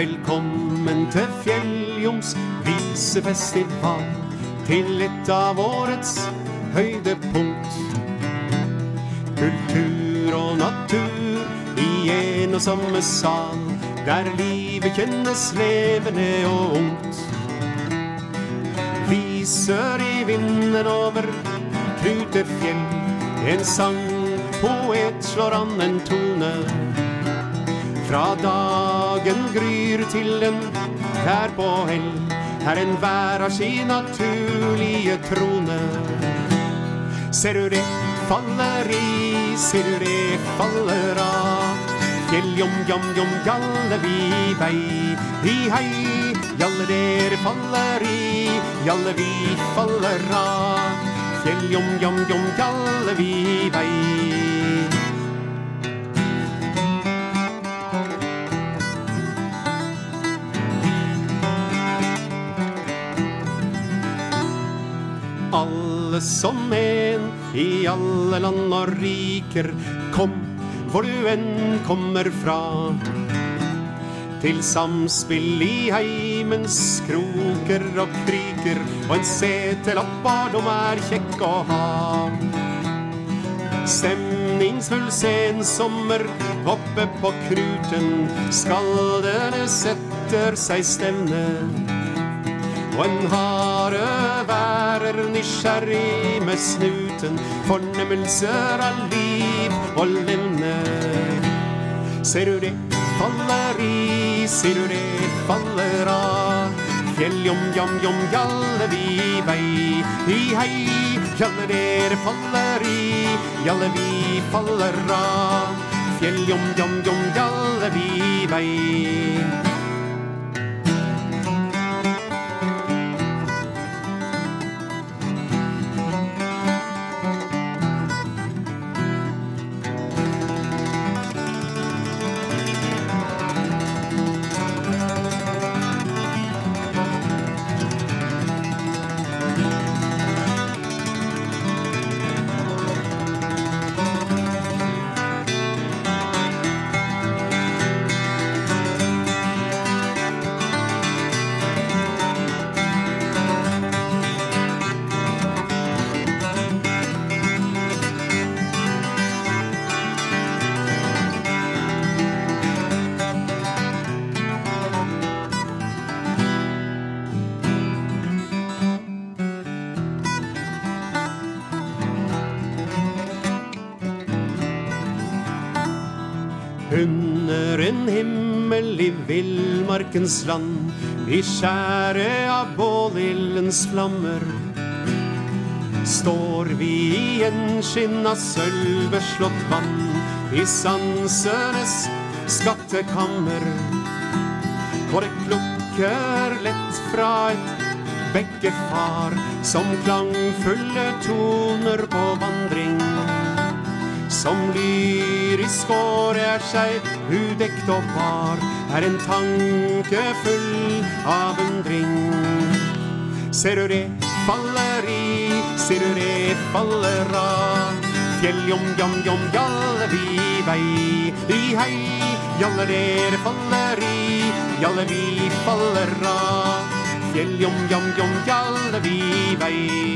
Velkommen til Fjelljoms visefestival, til et av årets høydepunkt. Kultur og natur i en og samme sal, der livet kjennes levende og ungt. Viser i vinden over Knutefjell, en sang, poet slår an en tone. Fra dagen gryr til den her på hell, her en hver av sin naturlige trone. Ser du det faller i, ser du det faller av, Fjelljom, jom, jom, jalle vi vei, hi hei, jalle dere faller i, jalle vi faller av, Fjelljom, jom, jom, jalle vi vei. Alle som en i alle land og riker, kom hvor du enn kommer fra, til samspill i heimens kroker og kriker, og en setelapp de kjekk å ha. Stemningsfull sensommer oppe på Knuten, skaldene setter seg stevne, og en hare værer nysgjerrig med snuten, fornemmelser av liv og levne. Ser du det faller i, ser du det faller av, Fjelljom, jom, jom, jalle vi vei, hi hei, jalle dere faller i, jalle vi faller av, Fjelljom, jom, jom, jalle vi vei. Under en himmel i villmarkens land, i skjæret av bålildens flammer, står vi i gjenskinn av sølvbeslått vann, i sansenes skattekammer, hvor det klukker lett fra et bekkefar, som klangfulle toner på vandring, som lyrisk år seg udekt og bar, en tanke full av undring. Ser du det faller i, ser du det faller av, Fjelljom, jom, jom, jalle vi vei, hi hei, jalle dere faller i, jalle vi faller av, Fjelljom, jom, jom, jalle vi vei.